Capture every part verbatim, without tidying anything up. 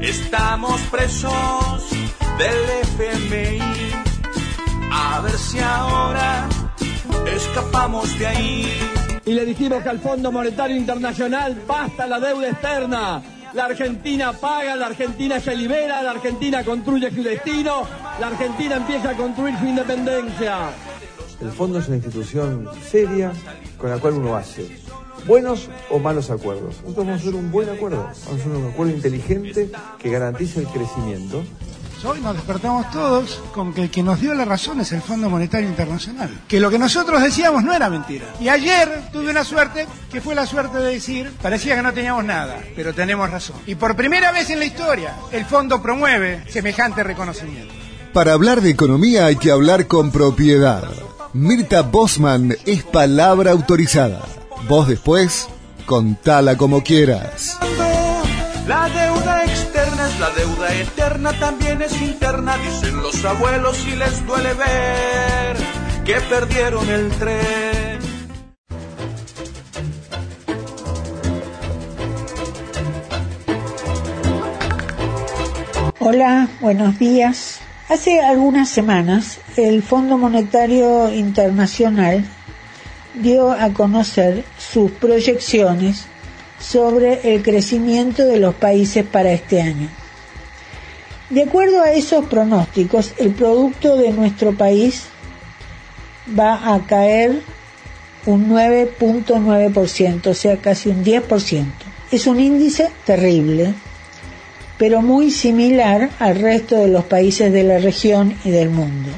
Estamos presos del F M I. A ver si ahora escapamos de ahí. Y le dijimos que al Fondo Monetario Internacional basta la deuda externa. La Argentina paga, la Argentina se libera, la Argentina construye su destino, la Argentina empieza a construir su independencia. El fondo es una institución seria con la cual uno hace buenos o malos acuerdos. Nosotros vamos a hacer un buen acuerdo, vamos a hacer un acuerdo inteligente que garantice el crecimiento. Hoy nos despertamos todos con que el que nos dio la razón es el Fondo Monetario Internacional. Que lo que nosotros decíamos no era mentira. Y ayer tuve una suerte, que fue la suerte de decir, parecía que no teníamos nada, pero tenemos razón. Y por primera vez en la historia, el fondo promueve semejante reconocimiento. Para hablar de economía hay que hablar con propiedad. Mirta Bosman es palabra autorizada. Vos después, contala como quieras. La deuda externa es la deuda eterna, también es interna, dicen los abuelos y les duele ver que perdieron el tren. Hola, buenos días. Hace algunas semanas el Fondo Monetario Internacional dio a conocer sus proyecciones sobre el crecimiento de los países para este año. De acuerdo a esos pronósticos, el producto de nuestro país va a caer un nueve punto nueve por ciento, o sea, casi un diez por ciento. Es un índice terrible, pero muy similar al resto de los países de la región y del mundo.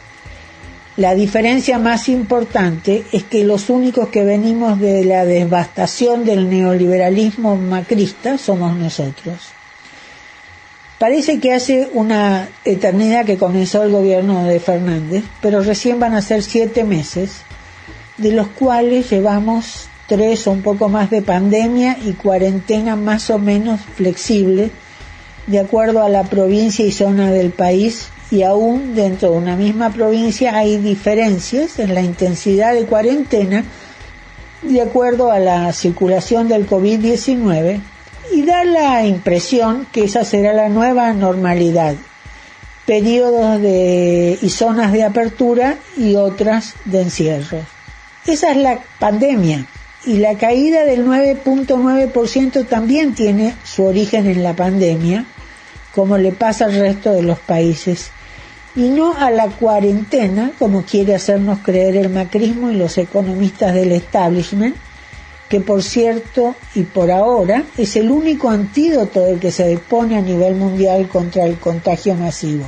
La diferencia más importante es que los únicos que venimos de la devastación del neoliberalismo macrista somos nosotros. Parece que hace una eternidad que comenzó el gobierno de Fernández, pero recién van a ser siete meses, de los cuales llevamos tres o un poco más de pandemia y cuarentena más o menos flexible, de acuerdo a la provincia y zona del país. Y aún dentro de una misma provincia hay diferencias en la intensidad de cuarentena de acuerdo a la circulación del covid diecinueve y da la impresión que esa será la nueva normalidad, periodos de, y zonas de apertura y otras de encierro. Esa es la pandemia y la caída del nueve punto nueve por ciento también tiene su origen en la pandemia, como le pasa al resto de los países, y no a la cuarentena, como quiere hacernos creer el macrismo y los economistas del establishment, que por cierto y por ahora es el único antídoto del que se dispone a nivel mundial contra el contagio masivo.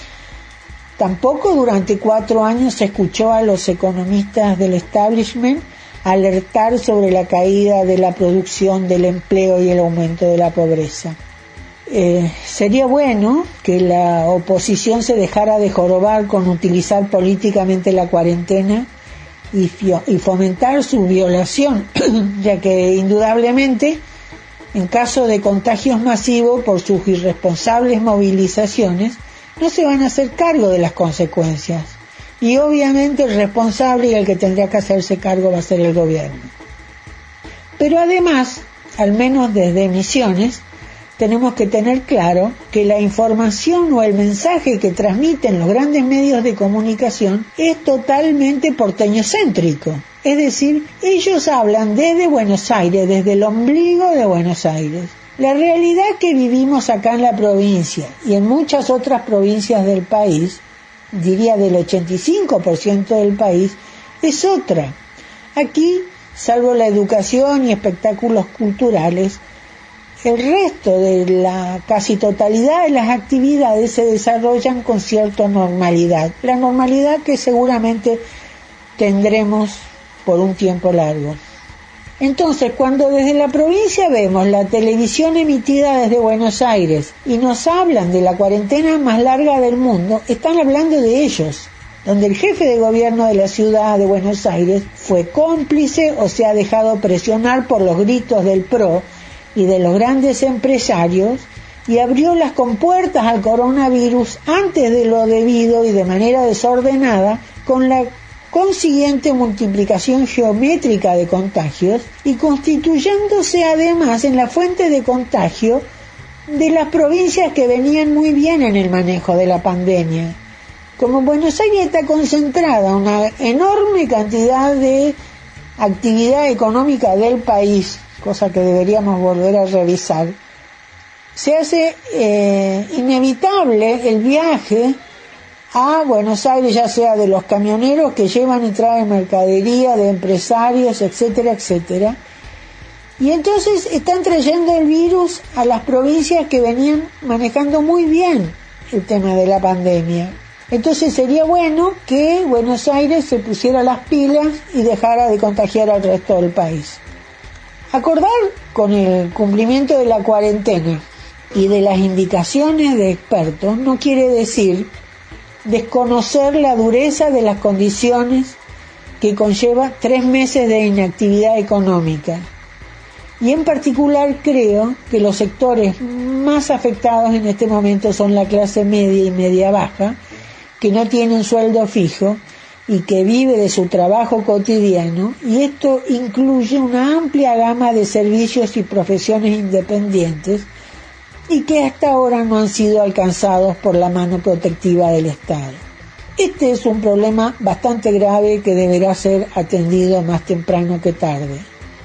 Tampoco durante cuatro años se escuchó a los economistas del establishment alertar sobre la caída de la producción, del empleo y el aumento de la pobreza. Eh, sería bueno que la oposición se dejara de jorobar con utilizar políticamente la cuarentena y, fio- y fomentar su violación, ya que indudablemente en caso de contagios masivos por sus irresponsables movilizaciones no se van a hacer cargo de las consecuencias y obviamente el responsable y el que tendría que hacerse cargo va a ser el gobierno. Pero además, al menos desde Misiones, tenemos que tener claro que la información o el mensaje que transmiten los grandes medios de comunicación es totalmente porteñocéntrico. Es decir, ellos hablan desde Buenos Aires, desde el ombligo de Buenos Aires. La realidad que vivimos acá en la provincia y en muchas otras provincias del país, diría del ochenta y cinco por ciento del país, es otra. Aquí, salvo la educación y espectáculos culturales, el resto de la casi totalidad de las actividades se desarrollan con cierta normalidad. La normalidad que seguramente tendremos por un tiempo largo. Entonces, cuando desde la provincia vemos la televisión emitida desde Buenos Aires y nos hablan de la cuarentena más larga del mundo, están hablando de ellos, donde el jefe de gobierno de la ciudad de Buenos Aires fue cómplice o se ha dejado presionar por los gritos del P R O y de los grandes empresarios y abrió las compuertas al coronavirus antes de lo debido y de manera desordenada, con la consiguiente multiplicación geométrica de contagios y constituyéndose además en la fuente de contagio de las provincias que venían muy bien en el manejo de la pandemia. Como en Buenos Aires está concentrada una enorme cantidad de actividad económica del país, cosa que deberíamos volver a revisar, se hace eh, inevitable el viaje a Buenos Aires, ya sea de los camioneros que llevan y traen mercadería, de empresarios, etcétera, etcétera. Y entonces están trayendo el virus a las provincias que venían manejando muy bien el tema de la pandemia. Entonces sería bueno que Buenos Aires se pusiera las pilas y dejara de contagiar al resto del país. Acordar con el cumplimiento de la cuarentena y de las indicaciones de expertos no quiere decir desconocer la dureza de las condiciones que conlleva tres meses de inactividad económica. Y en particular creo que los sectores más afectados en este momento son la clase media y media baja, que no tienen sueldo fijo y que vive de su trabajo cotidiano, y esto incluye una amplia gama de servicios y profesiones independientes y que hasta ahora no han sido alcanzados por la mano protectiva del Estado. Este es un problema bastante grave que deberá ser atendido más temprano que tarde.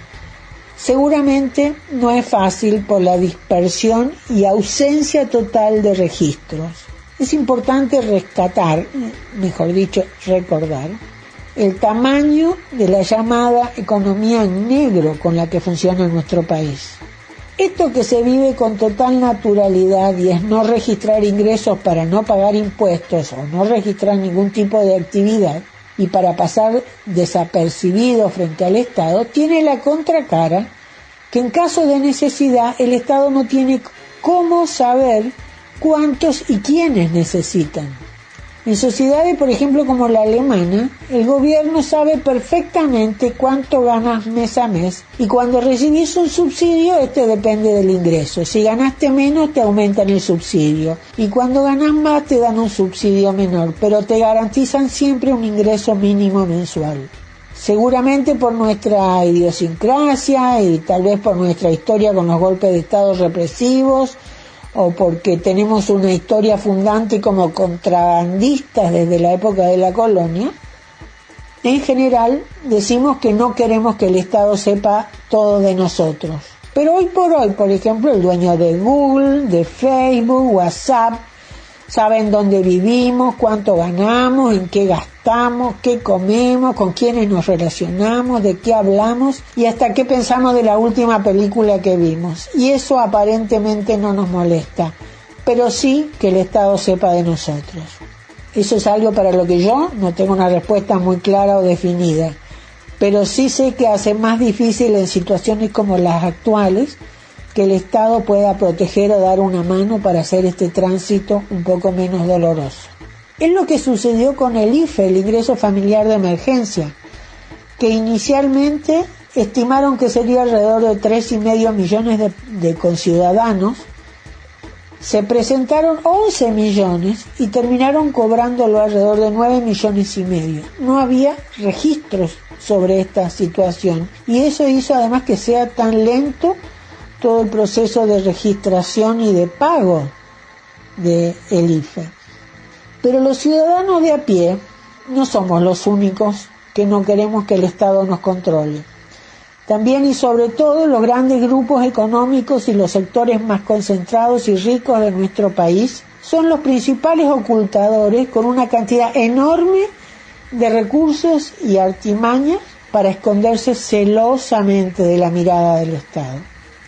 Seguramente no es fácil por la dispersión y ausencia total de registros. Es importante rescatar, mejor dicho, recordar, el tamaño de la llamada economía en negro con la que funciona nuestro país. Esto que se vive con total naturalidad y es no registrar ingresos para no pagar impuestos o no registrar ningún tipo de actividad y para pasar desapercibido frente al Estado, tiene la contracara que en caso de necesidad el Estado no tiene cómo saber cuántos y quiénes necesitan. En sociedades, por ejemplo, como la alemana, el gobierno sabe perfectamente cuánto ganas mes a mes y cuando recibís un subsidio, este depende del ingreso. Si ganaste menos, te aumentan el subsidio y cuando ganas más, te dan un subsidio menor, pero te garantizan siempre un ingreso mínimo mensual. Seguramente por nuestra idiosincrasia y tal vez por nuestra historia con los golpes de Estado represivos, o porque tenemos una historia fundante como contrabandistas desde la época de la colonia, en general decimos que no queremos que el Estado sepa todo de nosotros. Pero hoy por hoy, por ejemplo, el dueño de Google, de Facebook, WhatsApp, saben dónde vivimos, cuánto ganamos, en qué gastamos, qué comemos, con quiénes nos relacionamos, de qué hablamos y hasta qué pensamos de la última película que vimos. Y eso aparentemente no nos molesta, pero sí que el Estado sepa de nosotros. Eso es algo para lo que yo no tengo una respuesta muy clara o definida, pero sí sé que hace más difícil en situaciones como las actuales que el Estado pueda proteger o dar una mano para hacer este tránsito un poco menos doloroso. Es lo que sucedió con el I F E, el Ingreso Familiar de Emergencia, que inicialmente estimaron que sería alrededor de tres y medio millones de, de conciudadanos. Se presentaron once millones y terminaron cobrándolo alrededor de nueve millones y medio. No había registros sobre esta situación y eso hizo además que sea tan lento todo el proceso de registración y de pago del I F E. Pero los ciudadanos de a pie no somos los únicos que no queremos que el Estado nos controle. También y sobre todo los grandes grupos económicos y los sectores más concentrados y ricos de nuestro país son los principales ocultadores con una cantidad enorme de recursos y artimañas para esconderse celosamente de la mirada del Estado.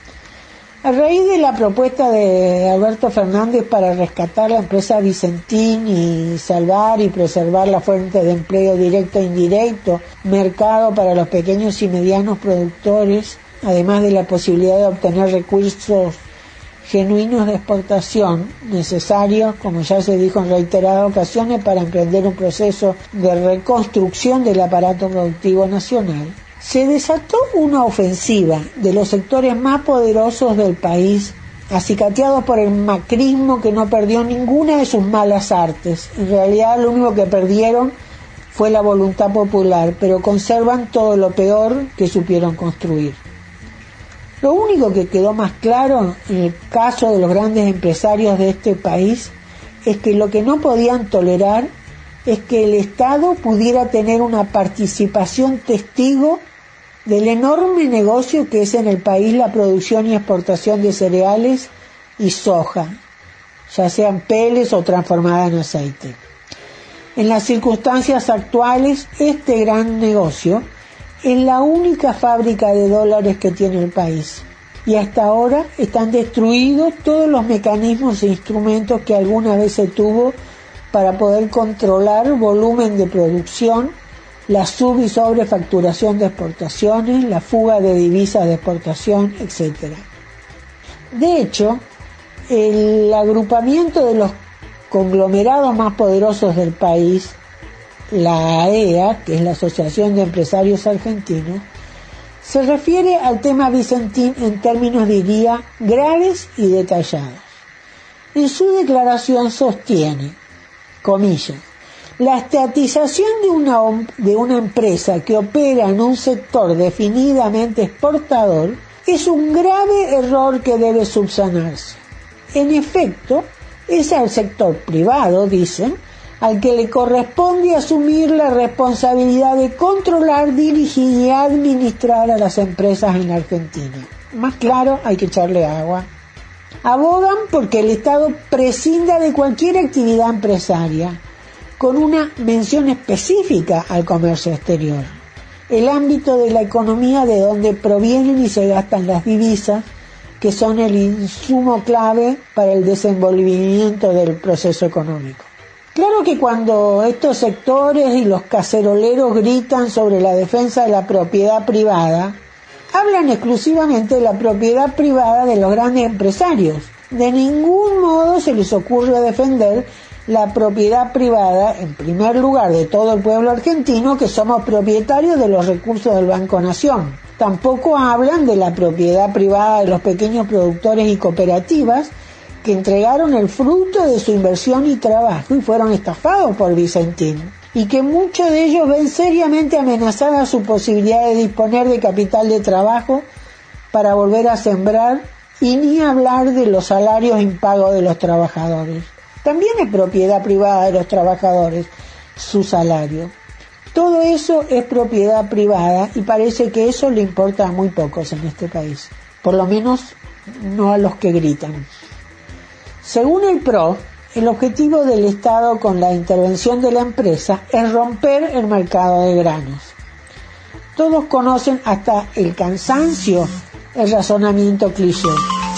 A raíz de la propuesta de Alberto Fernández para rescatar la empresa Vicentín y salvar y preservar la fuente de empleo directo e indirecto, mercado para los pequeños y medianos productores, además de la posibilidad de obtener recursos genuinos de exportación necesarios, como ya se dijo en reiteradas ocasiones, para emprender un proceso de reconstrucción del aparato productivo nacional, se desató una ofensiva de los sectores más poderosos del país, acicateados por el macrismo que no perdió ninguna de sus malas artes. En realidad lo único que perdieron fue la voluntad popular, pero conservan todo lo peor que supieron construir. Lo único que quedó más claro en el caso de los grandes empresarios de este país es que lo que no podían tolerar es que el Estado pudiera tener una participación testigo del enorme negocio que es en el país la producción y exportación de cereales y soja, ya sean peles o transformada en aceite. En las circunstancias actuales, este gran negocio es la única fábrica de dólares que tiene el país. Y hasta ahora están destruidos todos los mecanismos e instrumentos que alguna vez se tuvo para poder controlar volumen de producción, la sub- y sobrefacturación de exportaciones, la fuga de divisas de exportación, etcétera. De hecho, el agrupamiento de los conglomerados más poderosos del país, la A E A, que es la Asociación de Empresarios Argentinos, se refiere al tema Vicentín en términos, diría, graves y detallados. En su declaración sostiene, comillas, la estatización de una, de una empresa que opera en un sector definidamente exportador es un grave error que debe subsanarse. En efecto, es al sector privado, dicen, al que le corresponde asumir la responsabilidad de controlar, dirigir y administrar a las empresas en la Argentina. Más claro, hay que echarle agua. Abogan porque el Estado prescinda de cualquier actividad empresaria, con una mención específica al comercio exterior, el ámbito de la economía de donde provienen y se gastan las divisas, que son el insumo clave para el desenvolvimiento del proceso económico. Claro que cuando estos sectores y los caceroleros gritan sobre la defensa de la propiedad privada, hablan exclusivamente de la propiedad privada de los grandes empresarios. De ningún modo se les ocurre defender la propiedad privada, en primer lugar, de todo el pueblo argentino, que somos propietarios de los recursos del Banco Nación. Tampoco hablan de la propiedad privada de los pequeños productores y cooperativas que entregaron el fruto de su inversión y trabajo y fueron estafados por Vicentín, y que muchos de ellos ven seriamente amenazada su posibilidad de disponer de capital de trabajo para volver a sembrar, y ni hablar de los salarios impagos de los trabajadores. También es propiedad privada de los trabajadores su salario. Todo eso es propiedad privada y parece que eso le importa a muy pocos en este país, por lo menos no a los que gritan. Según el P R O, el objetivo del Estado con la intervención de la empresa es romper el mercado de granos. Todos conocen hasta el cansancio el razonamiento cliché.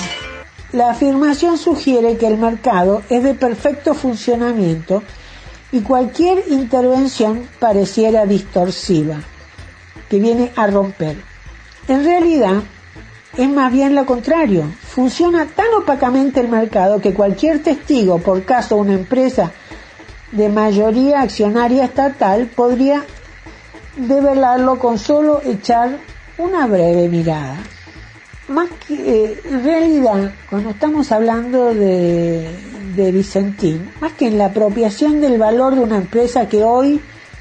La afirmación sugiere que el mercado es de perfecto funcionamiento y cualquier intervención pareciera distorsiva, que viene a romper. En realidad, es más bien lo contrario. Funciona tan opacamente el mercado que cualquier testigo, por caso una empresa de mayoría accionaria estatal, podría develarlo con solo echar una breve mirada. Más que, eh, en realidad, cuando estamos hablando de, de Vicentín, más que en la apropiación del valor de una empresa que hoy,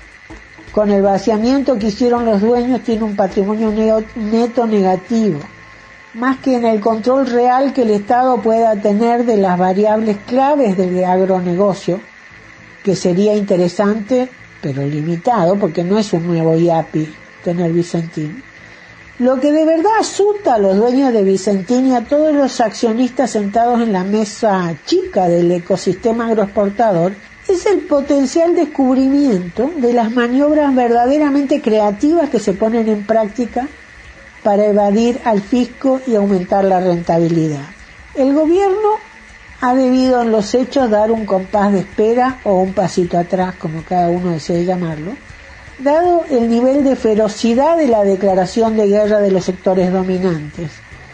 con el vaciamiento que hicieron los dueños, tiene un patrimonio neo, neto negativo, más que en el control real que el Estado pueda tener de las variables claves del agronegocio, que sería interesante, pero limitado, porque no es un nuevo I A P I tener Vicentín. Lo que de verdad asusta a los dueños de Vicentín y a todos los accionistas sentados en la mesa chica del ecosistema agroexportador es el potencial descubrimiento de las maniobras verdaderamente creativas que se ponen en práctica para evadir al fisco y aumentar la rentabilidad. El gobierno ha debido en los hechos dar un compás de espera o un pasito atrás, como cada uno desee llamarlo, dado el nivel de ferocidad de la declaración de guerra de los sectores dominantes.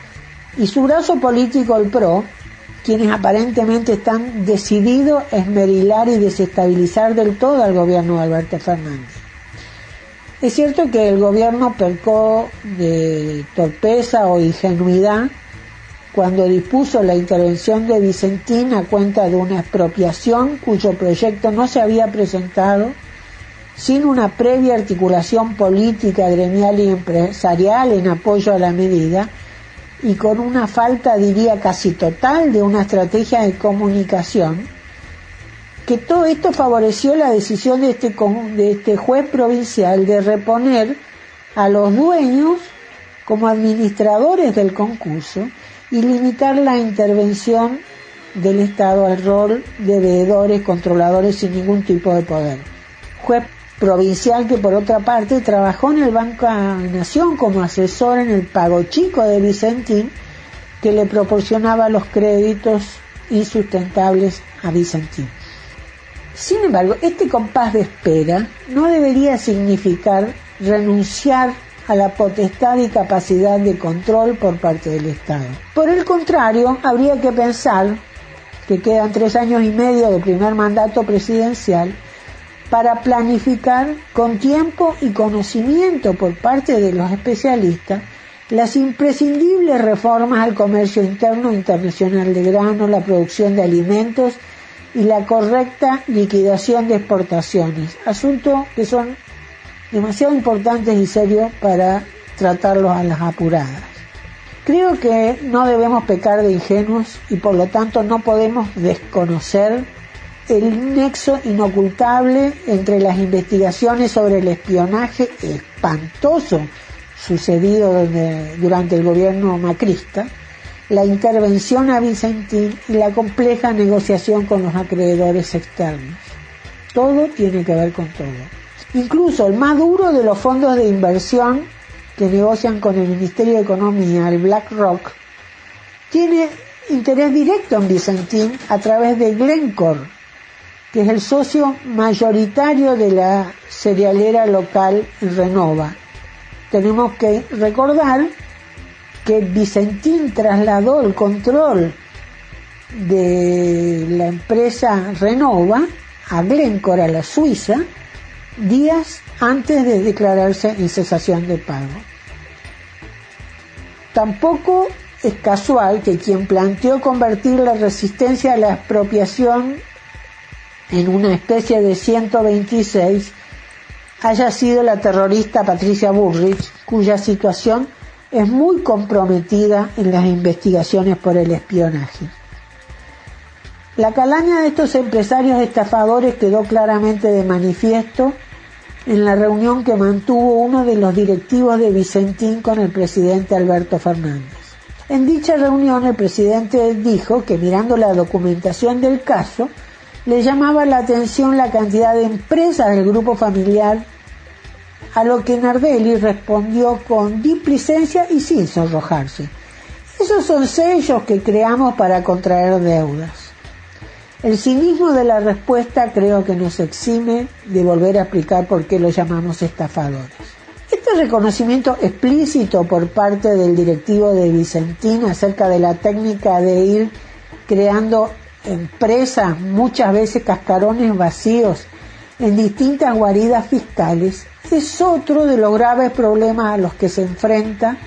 Y su brazo político, el P R O, quienes aparentemente están decididos a esmerilar y desestabilizar del todo al gobierno de Alberto Fernández. Es cierto que el gobierno pecó de torpeza o ingenuidad cuando dispuso la intervención de Vicentín a cuenta de una expropiación cuyo proyecto no se había presentado, sin una previa articulación política, gremial y empresarial en apoyo a la medida, y con una falta, diría, casi total de una estrategia de comunicación, que todo esto favoreció la decisión de este, de este juez provincial de reponer a los dueños como administradores del concurso y limitar la intervención del Estado al rol de veedores, controladores sin ningún tipo de poder. Juez provincial que por otra parte trabajó en el Banco Nación como asesor en el pago chico de Vicentín, que le proporcionaba los créditos insustentables a Vicentín. Sin embargo, este compás de espera no debería significar renunciar a la potestad y capacidad de control por parte del Estado. Por el contrario, habría que pensar que quedan tres años y medio de primer mandato presidencial para planificar con tiempo y conocimiento por parte de los especialistas las imprescindibles reformas al comercio interno e internacional de grano, la producción de alimentos y la correcta liquidación de exportaciones, asuntos que son demasiado importantes y serios para tratarlos a las apuradas. Creo que no debemos pecar de ingenuos y por lo tanto no podemos desconocer el nexo inocultable entre las investigaciones sobre el espionaje espantoso sucedido donde, durante el gobierno macrista, la intervención a Vicentín y la compleja negociación con los acreedores externos. Todo tiene que ver con todo. Incluso el más duro de los fondos de inversión que negocian con el Ministerio de Economía, el BlackRock, tiene interés directo en Vicentín a través de Glencore, que es el socio mayoritario de la cerealera local Renova. Tenemos que recordar que Vicentín trasladó el control de la empresa Renova a Glencore, a la Suiza, días antes de declararse en cesación de pago. Tampoco es casual que quien planteó convertir la resistencia a la expropiación en una especie de ciento veintiséis haya sido la terrorista Patricia Bullrich, cuya situación es muy comprometida en las investigaciones por el espionaje. La calaña de estos empresarios estafadores quedó claramente de manifiesto en la reunión que mantuvo uno de los directivos de Vicentín con el presidente Alberto Fernández. En dicha reunión el presidente dijo que mirando la documentación del caso le llamaba la atención la cantidad de empresas del grupo familiar, a lo que Nardelli respondió con displicencia y sin sonrojarse: esos son sellos que creamos para contraer deudas. El cinismo de la respuesta creo que nos exime de volver a explicar por qué los llamamos estafadores. Este reconocimiento explícito por parte del directivo de Vicentín acerca de la técnica de ir creando empresas, muchas veces cascarones vacíos, en distintas guaridas fiscales, es otro de los graves problemas a los que se enfrenta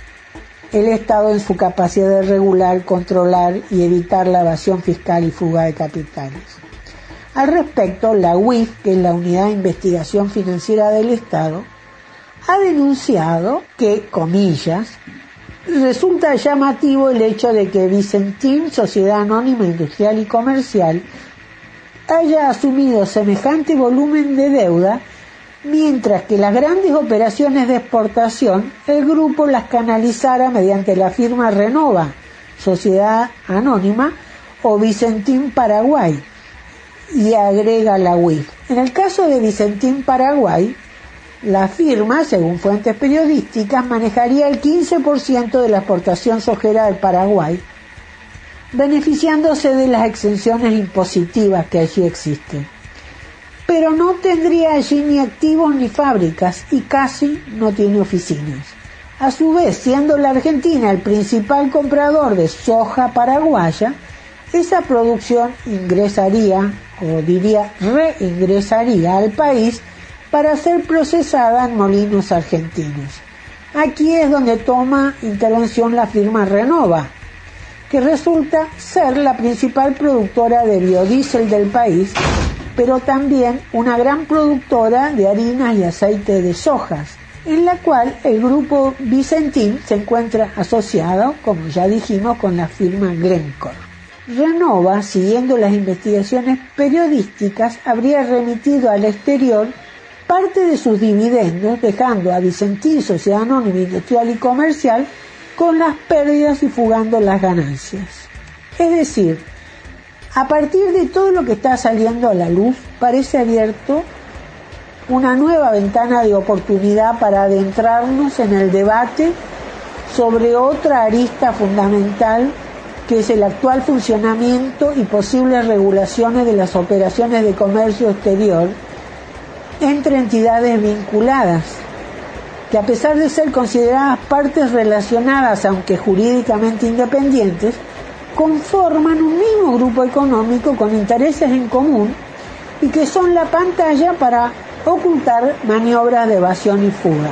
el Estado en su capacidad de regular, controlar y evitar la evasión fiscal y fuga de capitales. Al respecto, la U I F, que es la Unidad de Investigación Financiera del Estado, ha denunciado que, comillas, resulta llamativo el hecho de que Vicentín, Sociedad Anónima Industrial y Comercial, haya asumido semejante volumen de deuda, mientras que las grandes operaciones de exportación el grupo las canalizara mediante la firma Renova, Sociedad Anónima, o Vicentín Paraguay, y agrega la U I F. En el caso de Vicentín Paraguay, la firma, según fuentes periodísticas, manejaría el quince por ciento de la exportación sojera del Paraguay, beneficiándose de las exenciones impositivas que allí existen. Pero no tendría allí ni activos ni fábricas y casi no tiene oficinas. A su vez, siendo la Argentina el principal comprador de soja paraguaya, esa producción ingresaría, o diría reingresaría al país para ser procesada en molinos argentinos. Aquí es donde toma intervención la firma Renova, que resulta ser la principal productora de biodiesel del país, pero también una gran productora de harinas y aceite de sojas, en la cual el grupo Vicentín se encuentra asociado, como ya dijimos, con la firma Glencore. Renova, siguiendo las investigaciones periodísticas, habría remitido al exterior parte de sus dividendos, dejando a Vicentín, Sociedad Anónima Industrial y Comercial, con las pérdidas y fugando las ganancias. Es decir, a partir de todo lo que está saliendo a la luz, parece abierto una nueva ventana de oportunidad para adentrarnos en el debate sobre otra arista fundamental, que es el actual funcionamiento y posibles regulaciones de las operaciones de comercio exterior entre entidades vinculadas, que a pesar de ser consideradas partes relacionadas, aunque jurídicamente independientes, conforman un mismo grupo económico con intereses en común y que son la pantalla para ocultar maniobras de evasión y fuga.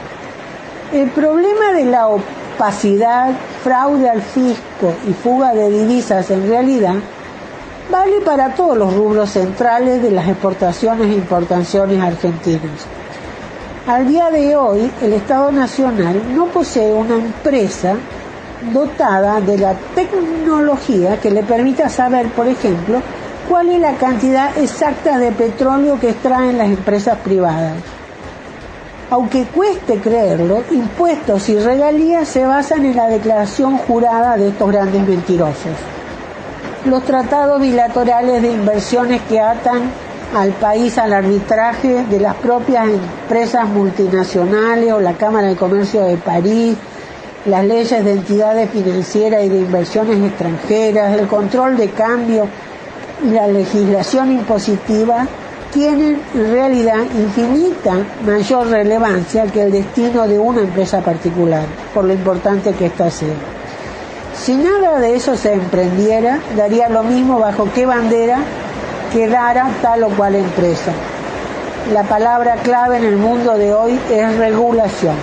El problema de la opacidad, fraude al fisco y fuga de divisas en realidad vale para todos los rubros centrales de las exportaciones e importaciones argentinas. Al día de hoy, el Estado Nacional no posee una empresa dotada de la tecnología que le permita saber, por ejemplo, cuál es la cantidad exacta de petróleo que extraen las empresas privadas. Aunque cueste creerlo, impuestos y regalías se basan en la declaración jurada de estos grandes mentirosos. Los tratados bilaterales de inversiones que atan al país al arbitraje de las propias empresas multinacionales o la Cámara de Comercio de París, las leyes de entidades financieras y de inversiones extranjeras, el control de cambio y la legislación impositiva tienen en realidad infinita mayor relevancia que el destino de una empresa particular, por lo importante que ésta sea. Si nada de eso se emprendiera, daría lo mismo bajo qué bandera quedara tal o cual empresa. La palabra clave en el mundo de hoy es regulación.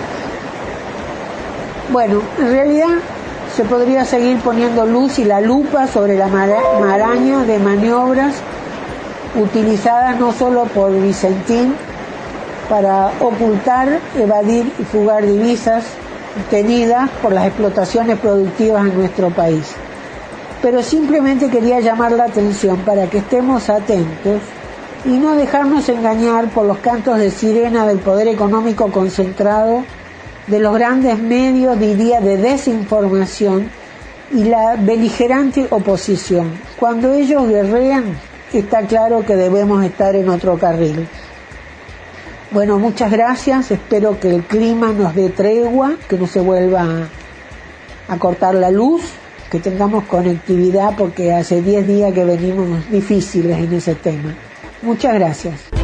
Bueno, en realidad se podría seguir poniendo luz y la lupa sobre la maraña de maniobras utilizadas no solo por Vicentín para ocultar, evadir y fugar divisas obtenidas por las explotaciones productivas en nuestro país. Pero simplemente quería llamar la atención para que estemos atentos y no dejarnos engañar por los cantos de sirena del poder económico concentrado, de los grandes medios, diría, de desinformación y la beligerante oposición. Cuando ellos guerrean, está claro que debemos estar en otro carril. Bueno, muchas gracias. Espero que el clima nos dé tregua, que no se vuelva a, a cortar la luz, que tengamos conectividad, porque hace diez días que venimos difíciles en ese tema. Muchas gracias.